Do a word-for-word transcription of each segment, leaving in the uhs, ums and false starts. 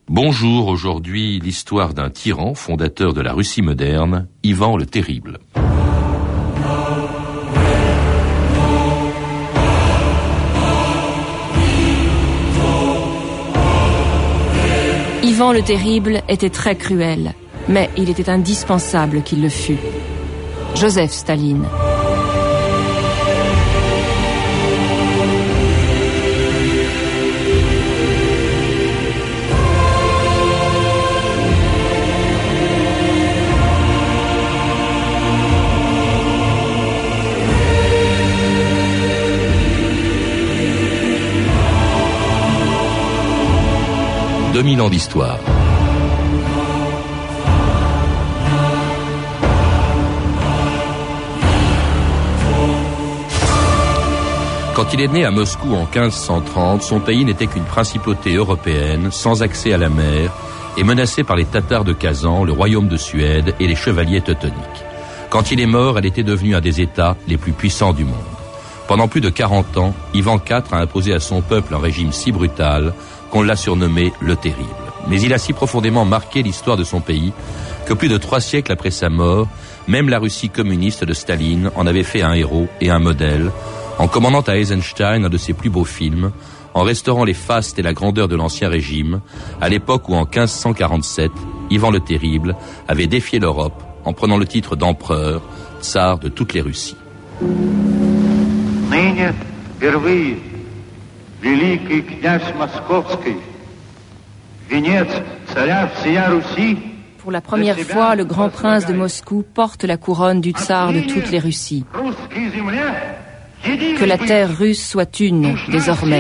Bonjour, aujourd'hui l'histoire d'un tyran fondateur de la Russie moderne, Ivan le Terrible. Ivan le Terrible était très cruel, mais il était indispensable qu'il le fût. Joseph Staline. deux mille ans d'histoire. Quand il est né à Moscou en quinze cent trente, son pays n'était qu'une principauté européenne, sans accès à la mer, et menacée par les Tatars de Kazan, le royaume de Suède et les chevaliers teutoniques. Quand il est mort, elle était devenue un des États les plus puissants du monde. Pendant plus de quarante ans, Ivan quatre a imposé à son peuple un régime si brutal qu'on l'a surnommé le Terrible. Mais il a si profondément marqué l'histoire de son pays que plus de trois siècles après sa mort, même la Russie communiste de Staline en avait fait un héros et un modèle, en commandant à Eisenstein un de ses plus beaux films, en restaurant les fastes et la grandeur de l'ancien régime, à l'époque où en quinze cent quarante-sept, Ivan le Terrible avait défié l'Europe en prenant le titre d'empereur, tsar de toutes les Russies. Ныне впервые великий князь Московский, венец царя всея Руси. Pour la première fois, le grand prince de Moscou porte la couronne du tsar de toutes les Russies. Que la terre russe soit une, désormais.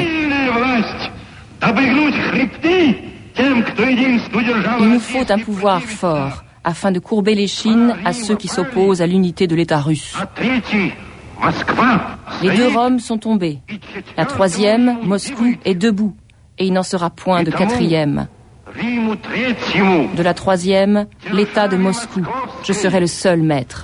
Il nous faut un pouvoir fort, afin de courber l'échine à ceux qui s'opposent à l'unité de l'État russe. Les deux Roms sont tombés. La troisième, Moscou, est debout, et il n'en sera point de quatrième. De la troisième, l'État de Moscou. Je serai le seul maître.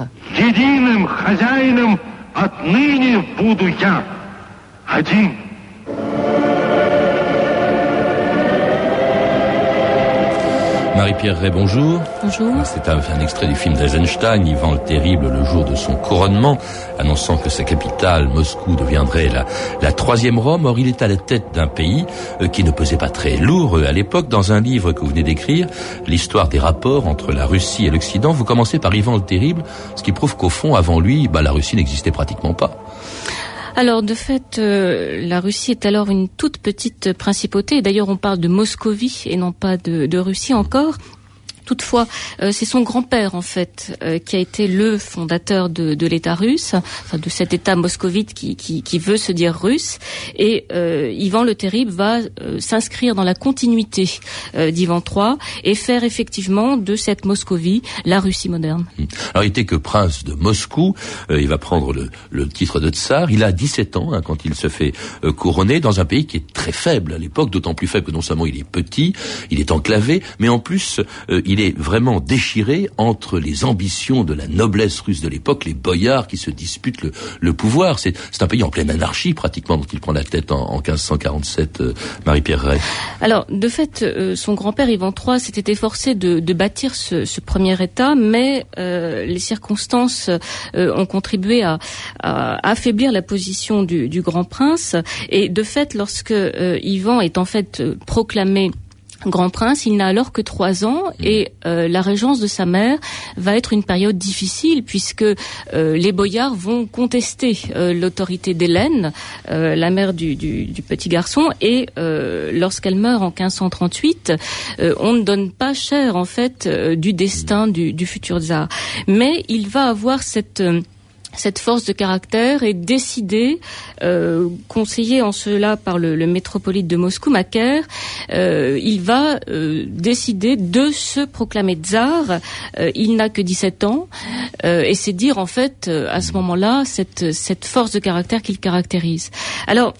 Marie-Pierre Ray, bonjour. Bonjour. C'est un, un extrait du film d'Eisenstein, Ivan le Terrible, le jour de son couronnement, annonçant que sa capitale, Moscou, deviendrait la, la troisième Rome. Or, il est à la tête d'un pays euh, qui ne pesait pas très lourd euh, à l'époque. Dans un livre que vous venez d'écrire, l'histoire des rapports entre la Russie et l'Occident, vous commencez par Ivan le Terrible, ce qui prouve qu'au fond, avant lui, bah, la Russie n'existait pratiquement pas. Alors, de fait, euh, la Russie est alors une toute petite principauté. D'ailleurs, on parle de Moscovie et non pas de, de Russie encore. Toutefois, euh, c'est son grand-père, en fait, euh, qui a été le fondateur de, de l'État russe, enfin de cet État moscovite qui, qui, qui veut se dire russe. Et euh, Ivan le Terrible va euh, s'inscrire dans la continuité euh, d'Ivan trois et faire effectivement de cette Moscovie la Russie moderne. Alors, il était que prince de Moscou. Euh, il va prendre le, le titre de tsar. Il a dix-sept ans hein, quand il se fait euh, couronner dans un pays qui est très faible à l'époque, d'autant plus faible que non seulement il est petit, il est enclavé, mais en plus, euh, il est vraiment déchiré entre les ambitions de la noblesse russe de l'époque, les boyards qui se disputent le, le pouvoir. C'est, c'est un pays en pleine anarchie pratiquement dont il prend la tête en, en quinze cent quarante-sept, euh, Marie-Pierre Ray. Alors, de fait, euh, son grand-père Ivan trois s'était efforcé de, de bâtir ce, ce premier État, mais euh, les circonstances euh, ont contribué à, à affaiblir la position du, du grand prince. Et de fait, lorsque euh, Ivan est en fait euh, proclamé grand prince, il n'a alors que trois ans et euh, la régence de sa mère va être une période difficile puisque euh, les boyards vont contester euh, l'autorité d'Hélène, euh, la mère du, du, du petit garçon, et euh, lorsqu'elle meurt en quinze cent trente-huit, euh, on ne donne pas cher en fait euh, du destin du, du futur tsar. Mais il va avoir cette euh, cette force de caractère est décidée, euh, conseillé en cela par le, le métropolite de Moscou, Macaire, euh, il va euh, décider de se proclamer tsar. Euh, il n'a que dix-sept ans, euh, et c'est dire en fait euh, à ce moment-là cette, cette force de caractère qu'il caractérise. Alors,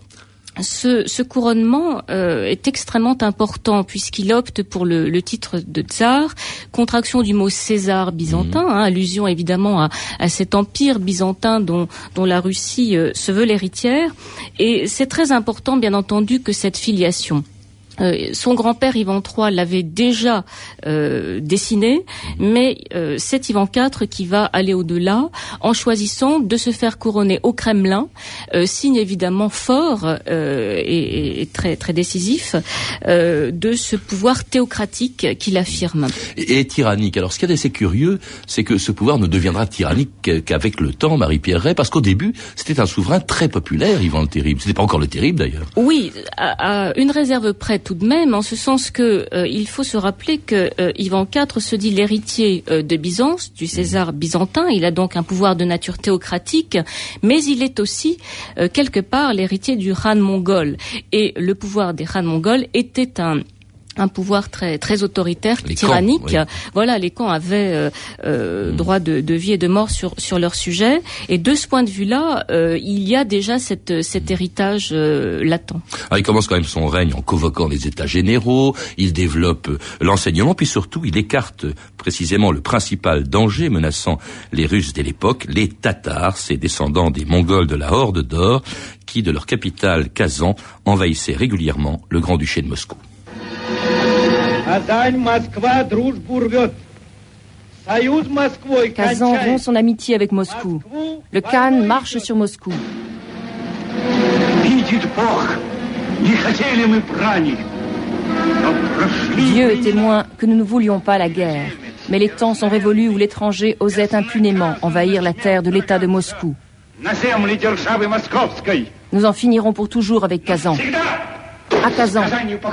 Ce, ce couronnement euh, est extrêmement important puisqu'il opte pour le, le titre de tsar, contraction du mot César byzantin, mmh. hein, allusion évidemment à, à cet empire byzantin dont, dont la Russie euh, se veut l'héritière. Et c'est très important, bien entendu, que cette filiation Euh, son grand-père Ivan trois l'avait déjà euh, dessiné, mais euh, c'est Ivan quatre qui va aller au-delà en choisissant de se faire couronner au Kremlin, euh, signe évidemment fort euh, et, et très très décisif euh, de ce pouvoir théocratique qu'il affirme. Et, et tyrannique. Alors ce qui est assez curieux, c'est que ce pouvoir ne deviendra tyrannique qu'avec le temps, Marie-Pierre Ray, parce qu'au début, c'était un souverain très populaire, Ivan le Terrible. C'était pas encore le Terrible d'ailleurs. Oui, à, à une réserve près tout de même, en ce sens que euh, il faut se rappeler que euh, Ivan quatre se dit l'héritier euh, de Byzance, du César byzantin. Il a donc un pouvoir de nature théocratique, mais il est aussi euh, quelque part l'héritier du Khan mongol. Et le pouvoir des Khan mongols était un un pouvoir très très autoritaire, les tyrannique. Khans, oui. Voilà, les Khans avaient euh, euh, mmh. droit de, de vie et de mort sur sur leur sujet. Et de ce point de vue-là, euh, il y a déjà cette cet héritage euh, latent. Alors, il commence quand même son règne en convoquant les États généraux. Il développe l'enseignement, puis surtout, il écarte précisément le principal danger menaçant les Russes dès l'époque, les Tatars, ces descendants des Mongols de la Horde d'Or, qui de leur capitale Kazan envahissaient régulièrement le Grand-Duché de Moscou. Kazan rompt son amitié avec Moscou. Le Khan marche sur Moscou. Dieu est témoin que nous ne voulions pas la guerre. Mais les temps sont révolus où l'étranger osait impunément envahir la terre de l'État de Moscou. Nous en finirons pour toujours avec Kazan. À Kazan.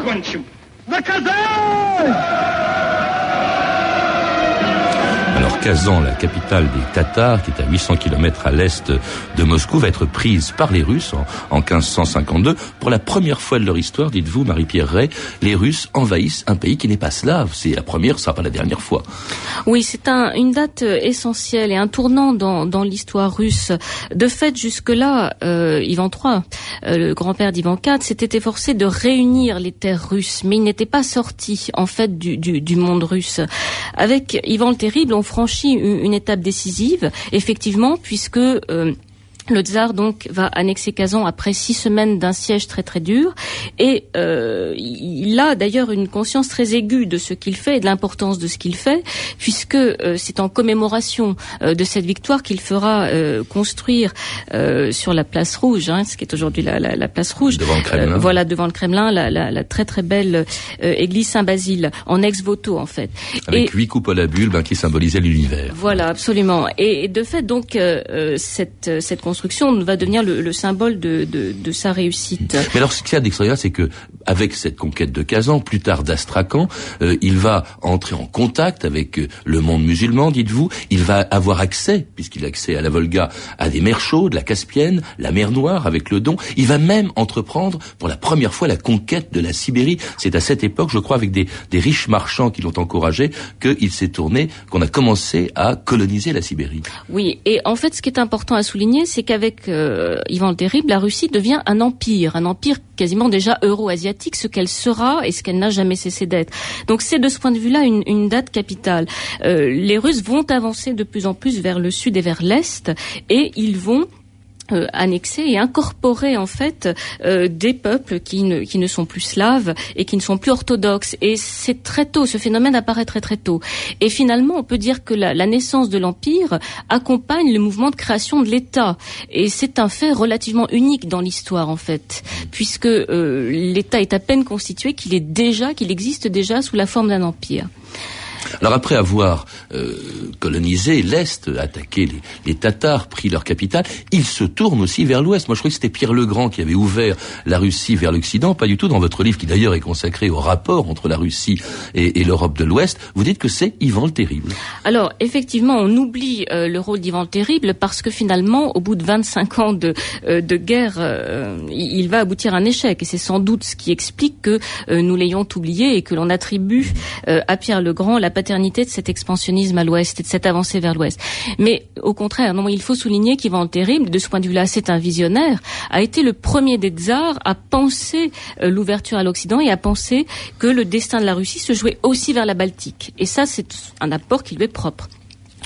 Alors Kazan, la capitale des Tatars, qui est à huit cents kilomètres à l'est de Moscou, va être prise par les Russes en, en quinze cent cinquante-deux. Pour la première fois de leur histoire, dites-vous, Marie-Pierre Ray, les Russes envahissent un pays qui n'est pas slave. C'est la première, ça sera pas la dernière fois. Oui, c'est un, une date essentielle et un tournant dans, dans l'histoire russe. De fait, jusque-là, euh, Ivan trois, euh, le grand-père d'Ivan quatre, s'était efforcé de réunir les terres russes, mais il n'était pas sorti, en fait, du, du, du monde russe. Avec Ivan le Terrible, on franchit une, une étape décisive, effectivement, puisque euh, le tsar donc va annexer Kazan après six semaines d'un siège très très dur, et euh, il a d'ailleurs une conscience très aiguë de ce qu'il fait et de l'importance de ce qu'il fait, puisque euh, c'est en commémoration euh, de cette victoire qu'il fera euh, construire euh, sur la place rouge, hein, ce qui est aujourd'hui la, la, la place rouge, devant le Kremlin. Euh, voilà, devant le Kremlin, la, la, la très très belle euh, église Saint-Basile en ex-voto en fait, avec et, huit coupoles à bulbes hein, qui symbolisaient l'univers. Voilà, absolument. Et, et de fait donc euh, cette cette construction va devenir le, le symbole de, de, de sa réussite. Mais alors, ce qu'il y a d'extraordinaire, c'est que avec cette conquête de Kazan, plus tard d'Astrakhan, euh, il va entrer en contact avec euh, le monde musulman, dites-vous. Il va avoir accès, puisqu'il a accès à la Volga, à des mers chaudes, la Caspienne, la mer Noire, avec le Don. Il va même entreprendre pour la première fois la conquête de la Sibérie. C'est à cette époque, je crois, avec des, des riches marchands qui l'ont encouragé, qu'il s'est tourné, qu'on a commencé à coloniser la Sibérie. Oui, et en fait, ce qui est important à souligner, c'est qu'avec euh, Ivan le Terrible, la Russie devient un empire, un empire quasiment déjà euro-asiatique, ce qu'elle sera et ce qu'elle n'a jamais cessé d'être. Donc c'est de ce point de vue-là une, une date capitale. Euh, les Russes vont avancer de plus en plus vers le sud et vers l'est, et ils vont Euh, annexer et incorporer en fait euh, des peuples qui ne, qui ne sont plus slaves et qui ne sont plus orthodoxes. Et c'est très tôt, ce phénomène apparaît très très tôt. Et finalement, on peut dire que la, la naissance de l'Empire accompagne le mouvement de création de l'État. Et c'est un fait relativement unique dans l'histoire en fait, puisque euh, l'État est à peine constitué qu'il est déjà, qu'il existe déjà sous la forme d'un empire. Alors après avoir euh, colonisé l'Est, attaqué les, les Tatars, pris leur capitale, ils se tournent aussi vers l'Ouest. Moi je crois que c'était Pierre le Grand qui avait ouvert la Russie vers l'Occident, pas du tout dans votre livre qui d'ailleurs est consacré au rapport entre la Russie et, et l'Europe de l'Ouest. Vous dites que c'est Ivan le Terrible. Alors effectivement on oublie euh, le rôle d'Ivan le Terrible parce que finalement au bout de vingt-cinq ans de, euh, de guerre, euh, il va aboutir à un échec. Et c'est sans doute ce qui explique que euh, nous l'ayons oublié et que l'on attribue euh, à Pierre le Grand la paternité de cet expansionnisme à l'ouest et de cette avancée vers l'ouest. Mais au contraire, non, il faut souligner qu'Ivan le Terrible, de ce point de vue-là, c'est un visionnaire, a été le premier des tsars à penser euh, l'ouverture à l'Occident et à penser que le destin de la Russie se jouait aussi vers la Baltique. Et ça, c'est un apport qui lui est propre.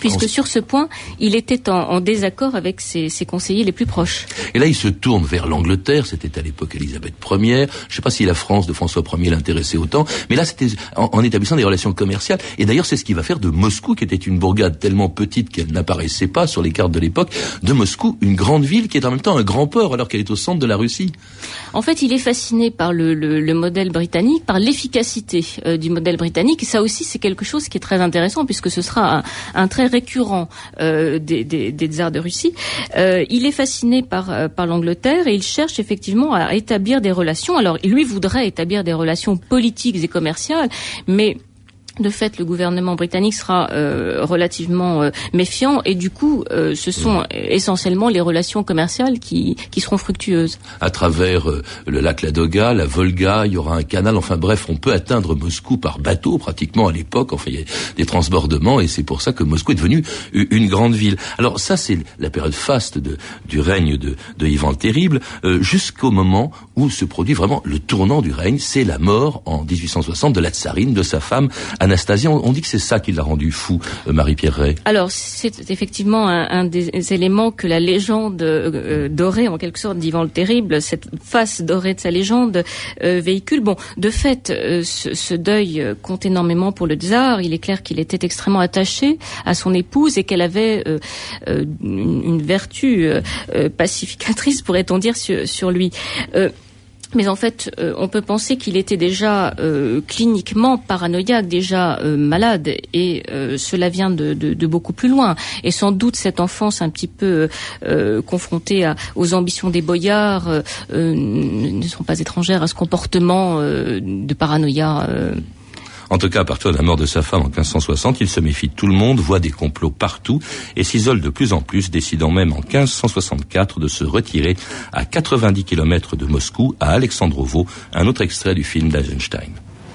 puisque sur ce point, il était en, en désaccord avec ses, ses conseillers les plus proches. Et là, il se tourne vers l'Angleterre, c'était à l'époque Élisabeth Première. Je ne sais pas si la France de François Premier l'intéressait autant, mais là, c'était en, en établissant des relations commerciales. Et d'ailleurs, c'est ce qu'il va faire de Moscou, qui était une bourgade tellement petite qu'elle n'apparaissait pas sur les cartes de l'époque, de Moscou, une grande ville qui est en même temps un grand port, alors qu'elle est au centre de la Russie. En fait, il est fasciné par le, le, le modèle britannique, par l'efficacité euh, du modèle britannique. Et ça aussi, c'est quelque chose qui est très intéressant, puisque ce sera un, un trait récurrent euh, des, des, des tsars de Russie. Euh, il est fasciné par, euh, par l'Angleterre et il cherche effectivement à établir des relations. Alors, lui voudrait établir des relations politiques et commerciales, mais de fait, le gouvernement britannique sera euh, relativement euh, méfiant et du coup, euh, ce sont mmh. essentiellement les relations commerciales qui, qui seront fructueuses. À travers euh, le lac Ladoga, la Volga, il y aura un canal. Enfin bref, on peut atteindre Moscou par bateau pratiquement à l'époque. Enfin, il y a des transbordements et c'est pour ça que Moscou est devenue une grande ville. Alors ça, c'est la période faste de, du règne de, de Ivan le Terrible, euh, jusqu'au moment où se produit vraiment le tournant du règne. C'est la mort en dix-huit cent soixante de la tsarine, de sa femme Anastasia. On dit que c'est ça qui l'a rendu fou, Marie-Pierre Ray. Alors, c'est effectivement un, un des éléments que la légende euh, dorée, en quelque sorte, d'Ivan le Terrible, cette face dorée de sa légende, euh, véhicule. Bon, de fait, euh, ce, ce deuil compte énormément pour le tsar. Il est clair qu'il était extrêmement attaché à son épouse et qu'elle avait euh, euh, une, une vertu euh, pacificatrice, pourrait-on dire, sur, sur lui. Euh, Mais en fait, euh, on peut penser qu'il était déjà euh, cliniquement paranoïaque, déjà euh, malade, et euh, cela vient de, de, de beaucoup plus loin. Et sans doute cette enfance un petit peu euh, confrontée à, aux ambitions des boyards euh, euh, ne sont pas étrangères à ce comportement euh, de paranoïa. Euh, En tout cas, à partir de la mort de sa femme en quinze cent soixante, il se méfie de tout le monde, voit des complots partout et s'isole de plus en plus, décidant même en quinze cent soixante-quatre de se retirer à quatre-vingt-dix kilomètres de Moscou, à Alexandrovo, un autre extrait du film d'Eisenstein.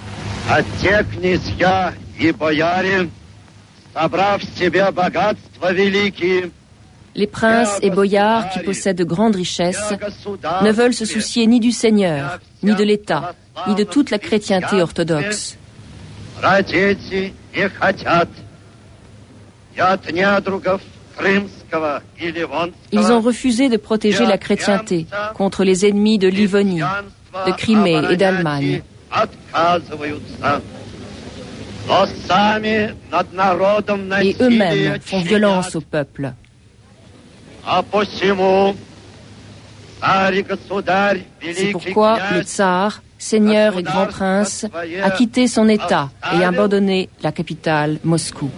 А те князья и бояре, собрав себе богатства великие, les princes et boyards qui possèdent de grandes richesses ne veulent se soucier ni du Seigneur, ni de l'État, ni de toute la chrétienté orthodoxe. Ils ont refusé de protéger la chrétienté contre les ennemis de Livonie, de Crimée et d'Allemagne. Et eux-mêmes font violence au peuple. C'est pourquoi le tsar, seigneur et grand prince, a quitté son état et abandonné la capitale, Moscou.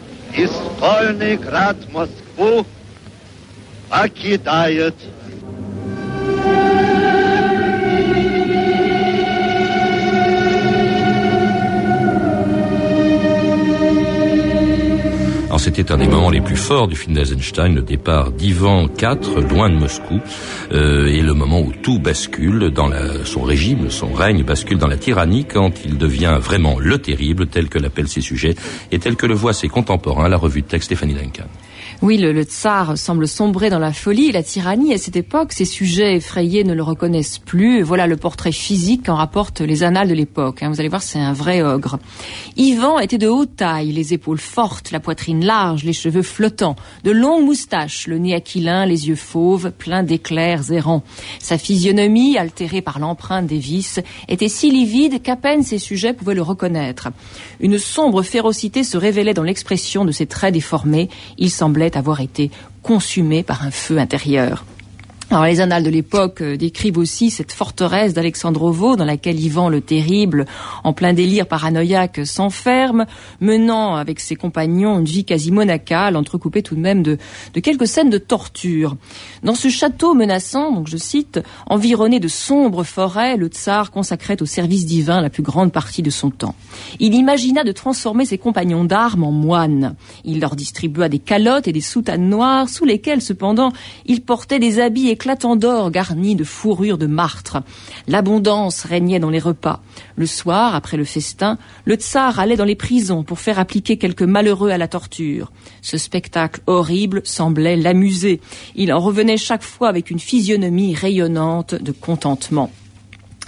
Alors c'était un des moments les plus forts du film d'Eisenstein, le départ d'Ivan quatre, loin de Moscou, euh, et le moment où tout bascule dans la, son régime, son règne bascule dans la tyrannie quand il devient vraiment le terrible, tel que l'appellent ses sujets, et tel que le voient ses contemporains, la revue de texte Stéphanie Duncan. Oui, le, le tsar semble sombrer dans la folie et la tyrannie. À cette époque, ses sujets effrayés ne le reconnaissent plus. Voilà le portrait physique qu'en rapportent les annales de l'époque. Vous allez voir, c'est un vrai ogre. Ivan était de haute taille, les épaules fortes, la poitrine large, les cheveux flottants, de longues moustaches, le nez aquilin, les yeux fauves, pleins d'éclairs errants. Sa physionomie, altérée par l'empreinte des vices, était si livide qu'à peine ses sujets pouvaient le reconnaître. Une sombre férocité se révélait dans l'expression de ses traits déformés. Il semblait avoir été consumé par un feu intérieur. Alors, les annales de l'époque euh, décrivent aussi cette forteresse d'Alexandrovo dans laquelle Ivan le Terrible, en plein délire paranoïaque, s'enferme, menant avec ses compagnons une vie quasi monacale, entrecoupée tout de même de, de quelques scènes de torture. Dans ce château menaçant, donc je cite, environné de sombres forêts, le tsar consacrait au service divin la plus grande partie de son temps. Il imagina de transformer ses compagnons d'armes en moines. Il leur distribua des calottes et des soutanes noires, sous lesquelles, cependant, il portait des habits éclatant d'or garni de fourrure de martre. L'abondance régnait dans les repas. Le soir, après le festin, le tsar allait dans les prisons pour faire appliquer quelques malheureux à la torture. Ce spectacle horrible semblait l'amuser. Il en revenait chaque fois avec une physionomie rayonnante de contentement.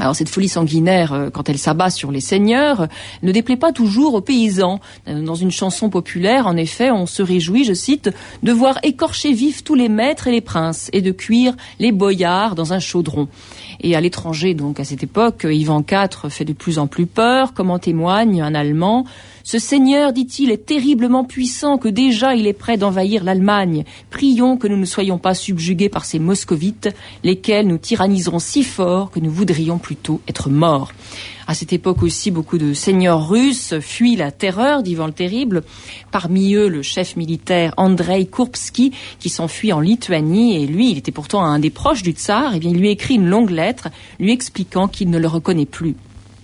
Alors cette folie sanguinaire, quand elle s'abat sur les seigneurs, ne déplaît pas toujours aux paysans. Dans une chanson populaire, en effet, on se réjouit, je cite, de voir écorcher vifs tous les maîtres et les princes et de cuire les boyards dans un chaudron. Et à l'étranger, donc à cette époque, Ivan quatre fait de plus en plus peur, comme en témoigne un Allemand. Ce seigneur, dit-il, est terriblement puissant que déjà il est prêt d'envahir l'Allemagne. Prions que nous ne soyons pas subjugués par ces moscovites, lesquels nous tyranniseront si fort que nous voudrions plutôt être morts. À cette époque aussi, beaucoup de seigneurs russes fuient la terreur d'Ivan le Terrible. Parmi eux, le chef militaire Andrei Kourbsky, qui s'enfuit en Lituanie. Et lui, il était pourtant un des proches du tsar. Et bien, il lui écrit une longue lettre lui expliquant qu'il ne le reconnaît plus.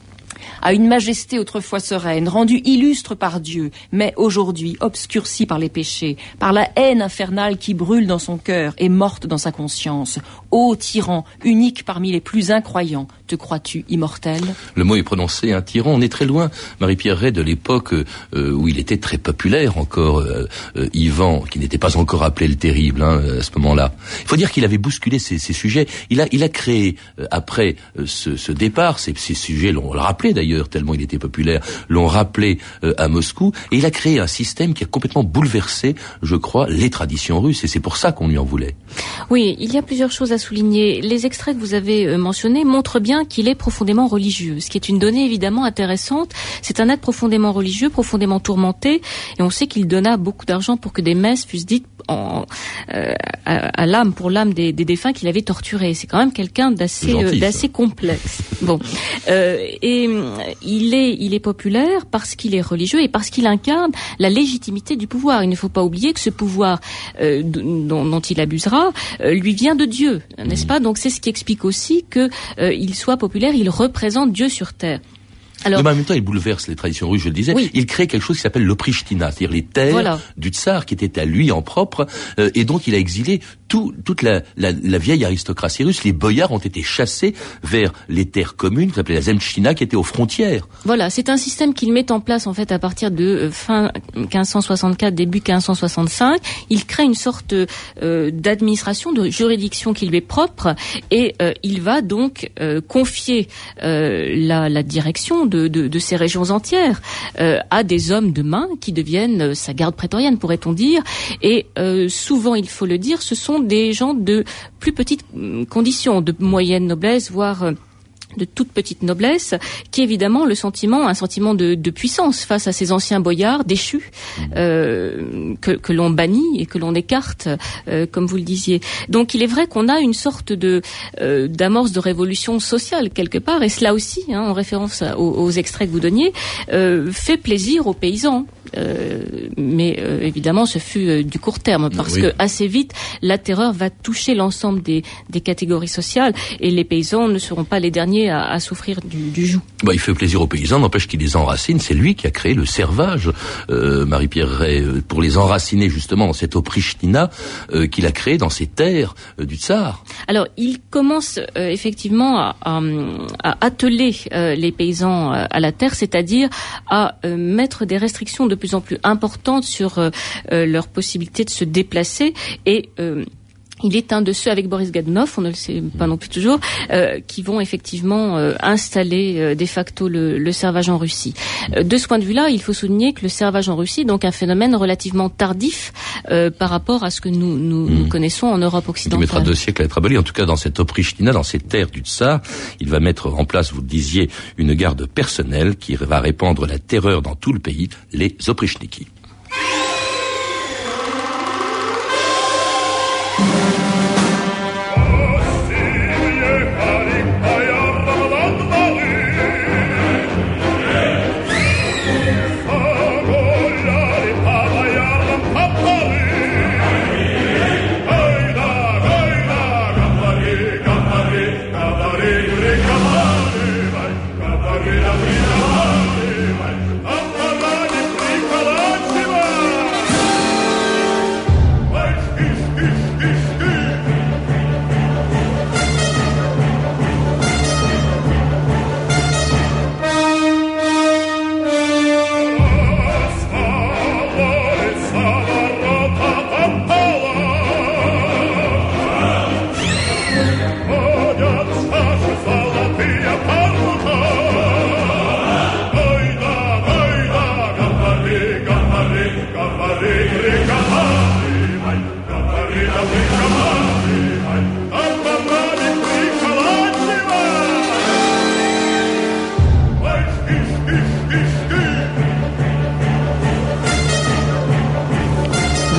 À une majesté autrefois sereine, rendue illustre par Dieu, mais aujourd'hui obscurcie par les péchés, par la haine infernale qui brûle dans son cœur et morte dans sa conscience. Ô tyran, unique parmi les plus incroyants, te crois-tu immortel ? Le mot est prononcé, un tyran. On est très loin, Marie-Pierre Ray, de l'époque euh, où il était très populaire encore, euh, euh, Ivan, qui n'était pas encore appelé le Terrible hein, à ce moment-là. Il faut dire qu'il avait bousculé ces, ces sujets. Il a, il a créé, euh, après euh, ce, ce départ, ces, ces sujets l'ont rappelé d'ailleurs, tellement il était populaire, l'ont rappelé euh, à Moscou, et il a créé un système qui a complètement bouleversé, je crois, les traditions russes, et c'est pour ça qu'on lui en voulait. Oui, il y a plusieurs choses à souligner. Les extraits que vous avez euh, mentionnés montrent bien qu'il est profondément religieux, ce qui est une donnée évidemment intéressante. C'est un être profondément religieux, profondément tourmenté, et on sait qu'il donna beaucoup d'argent pour que des messes fussent dites en, euh, à, à l'âme, pour l'âme des, des défunts qu'il avait torturés. C'est quand même quelqu'un d'assez, gentil, euh, d'assez complexe. Bon, euh, et il est, il est populaire parce qu'il est religieux et parce qu'il incarne la légitimité du pouvoir. Il ne faut pas oublier que ce pouvoir euh, dont, dont il abusera euh, lui vient de Dieu, n'est-ce pas ? Donc c'est ce qui explique aussi que euh, il soit populaire. Il représente Dieu sur terre. Alors, mais en même temps, il bouleverse les traditions russes, je le disais. Oui. Il crée quelque chose qui s'appelle l'Oprishtina, c'est-à-dire les terres voilà. du tsar qui étaient à lui en propre, euh, et donc il a exilé tout, toute la, la, la vieille aristocratie russe. Les boyards ont été chassés vers les terres communes, qui s'appelaient la Zemchtina, qui étaient aux frontières. Voilà, c'est un système qu'il met en place en fait à partir de euh, fin quinze cent soixante-quatre, début quinze cent soixante-cinq. Il crée une sorte euh, d'administration, de juridiction qui lui est propre, et euh, il va donc euh, confier euh, la, la direction De, de, de ces régions entières euh, à des hommes de main qui deviennent euh, sa garde prétorienne, pourrait-on dire. Et euh, souvent, il faut le dire, ce sont des gens de plus petites conditions, de moyenne noblesse, voire euh, de toute petite noblesse, qui évidemment le sentiment, un sentiment de, de puissance face à ces anciens boyards déchus euh, que, que l'on bannit et que l'on écarte, euh, comme vous le disiez. Donc il est vrai qu'on a une sorte de euh, d'amorce de révolution sociale quelque part, et cela aussi, hein, en référence aux, aux extraits que vous donniez, euh, fait plaisir aux paysans. Euh, mais euh, évidemment, ce fut euh, du court terme, parce oui. que assez vite, la terreur va toucher l'ensemble des, des catégories sociales, et les paysans ne seront pas les derniers à, à souffrir du, du joug. Bah, il fait plaisir aux paysans, n'empêche qu'il les enracine. C'est lui qui a créé le servage, euh, Marie-Pierre Ray, pour les enraciner justement dans cette Oprishtina euh, qu'il a créé dans ces terres euh, du tsar. Alors, il commence euh, effectivement à, à, à atteler euh, les paysans euh, à la terre, c'est-à-dire à euh, mettre des restrictions de plus en plus importantes sur euh, euh, leur possibilité de se déplacer, et euh, il est un de ceux, avec Boris Godunov, on ne le sait pas non plus toujours, euh, qui vont effectivement euh, installer euh, de facto le, le servage en Russie. Euh, de ce point de vue-là, il faut souligner que le servage en Russie est donc un phénomène relativement tardif euh, par rapport à ce que nous, nous, mmh. nous connaissons en Europe occidentale. Il mettra deux siècles à être aboli. En tout cas, dans cette Oprishtina, dans ces terres du tsar, il va mettre en place, vous le disiez, une garde personnelle qui va répandre la terreur dans tout le pays, les Oprichniki. Come on,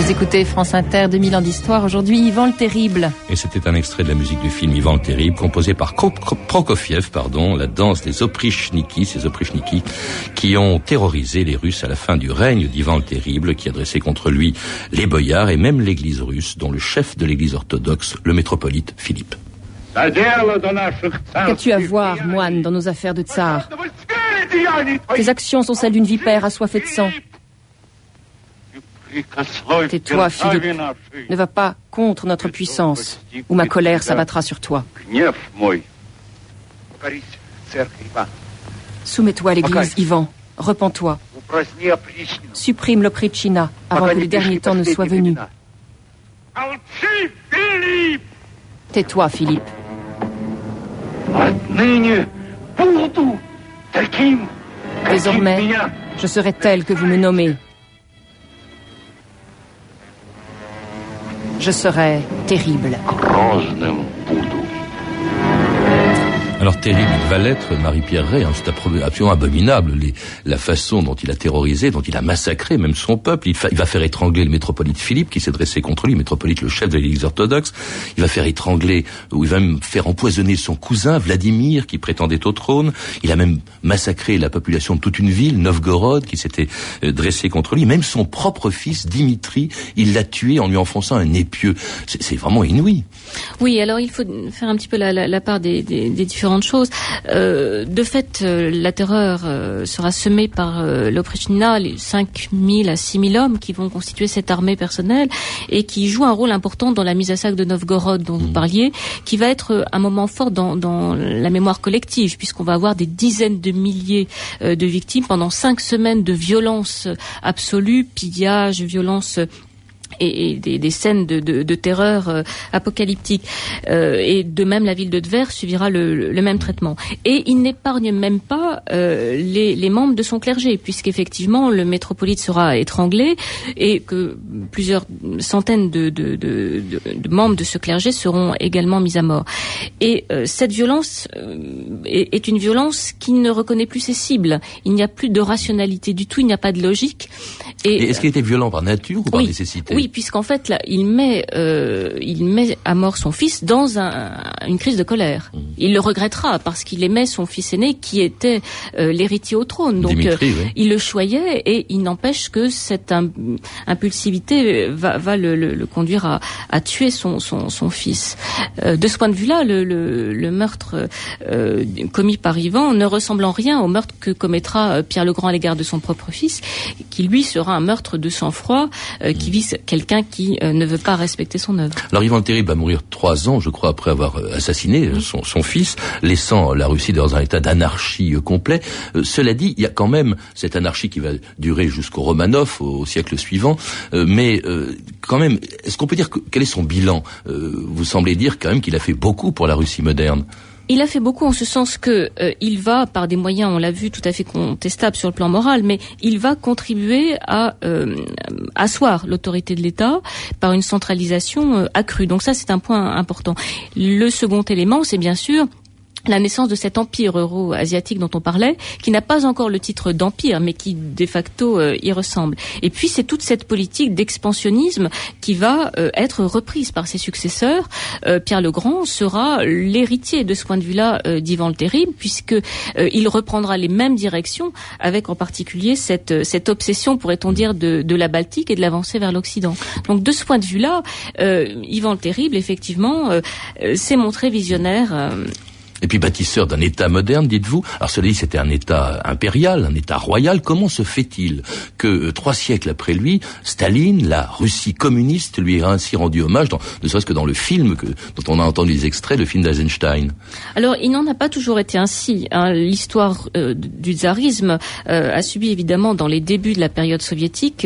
Vous écoutez France Inter, deux mille ans d'histoire. Aujourd'hui, Ivan le Terrible. Et c'était un extrait de la musique du film Ivan le Terrible, composé par Prokofiev, pardon, la danse des Oprichniki, ces Oprichniki, qui ont terrorisé les Russes à la fin du règne d'Ivan le Terrible, qui adressait contre lui les boyards et même l'église russe, dont le chef de l'église orthodoxe, le métropolite Philippe. Qu'as-tu à voir, moine, dans nos affaires de tsar? Tes actions sont celles d'une vipère assoiffée de sang. Tais-toi, Philippe. Ne va pas contre notre puissance, ou ma colère s'abattra sur toi. Soumets-toi à l'église, Ivan. Repens-toi. Supprime l'Oprichnina avant que le dernier temps ne soit venu. Tais-toi, Philippe. Désormais, je serai tel que vous me nommez. Je serai terrible. Alors terrible, il va l'être, Marie-Pierre Ray, hein, c'est absolument abominable, les, la façon dont il a terrorisé, dont il a massacré même son peuple. Il, fa, il va faire étrangler le métropolite Philippe qui s'est dressé contre lui, métropolite le chef de l'église orthodoxe. Il va faire étrangler, ou il va même faire empoisonner son cousin Vladimir qui prétendait au trône. Il a même massacré la population de toute une ville, Novgorod, qui s'était euh, dressée contre lui. Même son propre fils Dimitri, il l'a tué en lui enfonçant un épieu. C'est, c'est vraiment inouï. Oui, alors il faut faire un petit peu la, la, la part des, des, des différents de choses. Euh, de fait, euh, la terreur euh, sera semée par euh, l'Oprichnina, les cinq mille à six mille hommes qui vont constituer cette armée personnelle et qui jouent un rôle important dans la mise à sac de Novgorod dont mmh. vous parliez, qui va être un moment fort dans, dans la mémoire collective, puisqu'on va avoir des dizaines de milliers euh, de victimes pendant cinq semaines de violence absolue, pillage, violence et, et des, des scènes de, de, de terreur euh, apocalyptique. Euh, et de même, la ville de Tver subira le, le, le même traitement. Et il n'épargne même pas euh, les, les membres de son clergé, puisqu'effectivement, le métropolite sera étranglé et que plusieurs centaines de, de, de, de, de membres de ce clergé seront également mis à mort. Et euh, cette violence euh, est, est une violence qui ne reconnaît plus ses cibles. Il n'y a plus de rationalité du tout, il n'y a pas de logique. Et, et est-ce qu'il était violent par nature ou par oui, nécessité? Oui, puisqu'en fait, là, il met, euh, il met à mort son fils dans un, une crise de colère. Mmh. Il le regrettera parce qu'il aimait son fils aîné qui était euh, l'héritier au trône. Donc, Dimitri, euh, oui. il le choyait et il n'empêche que cette im- impulsivité va, va le, le, le conduire à, à tuer son, son, son fils. Euh, de ce point de vue-là, le, le, le meurtre euh, commis par Ivan ne ressemble en rien au meurtre que commettra Pierre le Grand à l'égard de son propre fils, qui lui sera un meurtre de sang-froid euh, qui vise quelqu'un qui euh, ne veut pas respecter son œuvre. Alors Ivan le Terrible va mourir trois ans, je crois, après avoir assassiné mmh. son, son fils, laissant la Russie dans un état d'anarchie euh, complet. Euh, cela dit, il y a quand même cette anarchie qui va durer jusqu'au Romanov, au, au siècle suivant. Euh, mais euh, quand même, est-ce qu'on peut dire que, quel est son bilan? euh, Vous semblez dire quand même qu'il a fait beaucoup pour la Russie moderne. Il a fait beaucoup en ce sens que euh, il va, par des moyens, on l'a vu, tout à fait contestables sur le plan moral, mais il va contribuer à euh, asseoir l'autorité de l'État par une centralisation euh, accrue. Donc ça, c'est un point important. Le second élément, c'est bien sûr la naissance de cet empire euro-asiatique dont on parlait, qui n'a pas encore le titre d'empire, mais qui de facto euh, y ressemble. Et puis c'est toute cette politique d'expansionnisme qui va euh, être reprise par ses successeurs. Euh, Pierre le Grand sera l'héritier de ce point de vue-là euh, d'Ivan le Terrible, puisque euh, il reprendra les mêmes directions, avec en particulier cette cette obsession, pourrait-on dire, de, de la Baltique et de l'avancée vers l'Occident. Donc de ce point de vue-là, euh, Ivan le Terrible, effectivement, euh, euh, s'est montré visionnaire. Euh, Et puis bâtisseur d'un État moderne, dites-vous. Alors cela dit, c'était un État impérial, un État royal. Comment se fait-il que euh, trois siècles après lui, Staline, la Russie communiste, lui ait ainsi rendu hommage, dans, ne serait-ce que dans le film que, dont on a entendu les extraits, le film d'Eisenstein? Alors, il n'en a pas toujours été ainsi. Hein. L'histoire euh, du tsarisme euh, a subi évidemment dans les débuts de la période soviétique,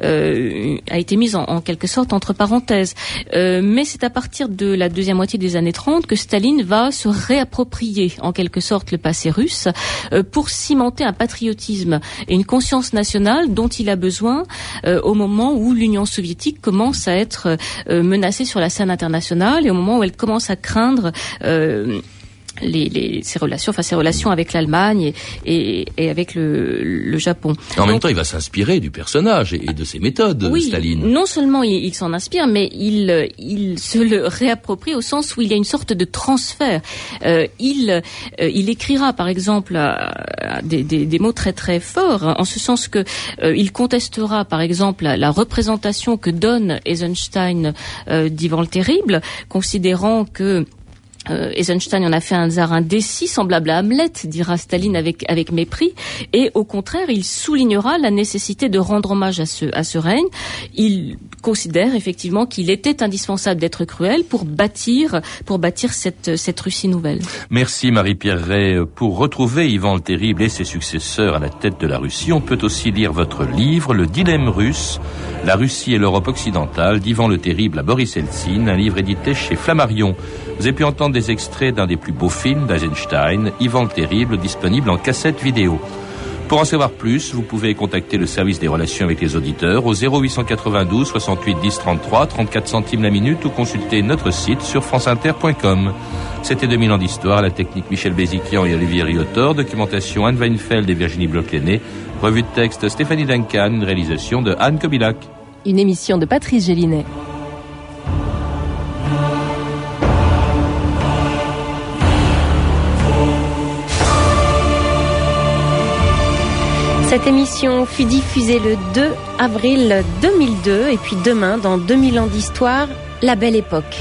euh, a été mise en, en quelque sorte entre parenthèses. Euh, mais c'est à partir de la deuxième moitié des années trente que Staline va se réapproprier en quelque sorte le passé russe euh, pour cimenter un patriotisme et une conscience nationale dont il a besoin euh, au moment où l'Union soviétique commence à être euh, menacée sur la scène internationale et au moment où elle commence à craindre euh, les, les, ses relations, enfin ses relations avec l'Allemagne et, et, et avec le, le Japon. En Donc, même temps, il va s'inspirer du personnage et, et de ses méthodes, oui, Staline. Non seulement il, il s'en inspire, mais il, il se le réapproprie au sens où il y a une sorte de transfert. Euh, il, euh, il écrira, par exemple, à, à des, des, des mots très très forts, hein, en ce sens que euh, il contestera, par exemple, la, la représentation que donne Eisenstein euh, d'Ivan le Terrible, considérant que Euh, Eisenstein en a fait un tsar indécis, semblable à Hamlet, dira Staline avec avec mépris, et au contraire, il soulignera la nécessité de rendre hommage à ce à ce règne. Il considère effectivement qu'il était indispensable d'être cruel pour bâtir pour bâtir cette cette Russie nouvelle. Merci Marie-Pierre Ray. Pour retrouver Ivan le Terrible et ses successeurs à la tête de la Russie, on peut aussi lire votre livre Le dilemme russe, la Russie et l'Europe occidentale d'Ivan le Terrible à Boris Eltsine, un livre édité chez Flammarion. Vous avez pu entendre des extraits d'un des plus beaux films d'Eisenstein, Ivan le Terrible, disponible en cassette vidéo. Pour en savoir plus, vous pouvez contacter le service des relations avec les auditeurs au zéro huit cent quatre-vingt-douze soixante-huit dix trente-trois, trente-quatre centimes la minute, ou consulter notre site sur franceinter point com. C'était deux mille ans d'histoire, la technique Michel Béziquian et Olivier Riotor, documentation Anne Weinfeld et Virginie Bloch-Lenné, revue de texte Stéphanie Duncan, une réalisation de Anne Kobilac. Une émission de Patrice Gélinet. Cette émission fut diffusée le deux avril deux mille deux et puis demain, dans deux mille ans d'histoire, la belle époque.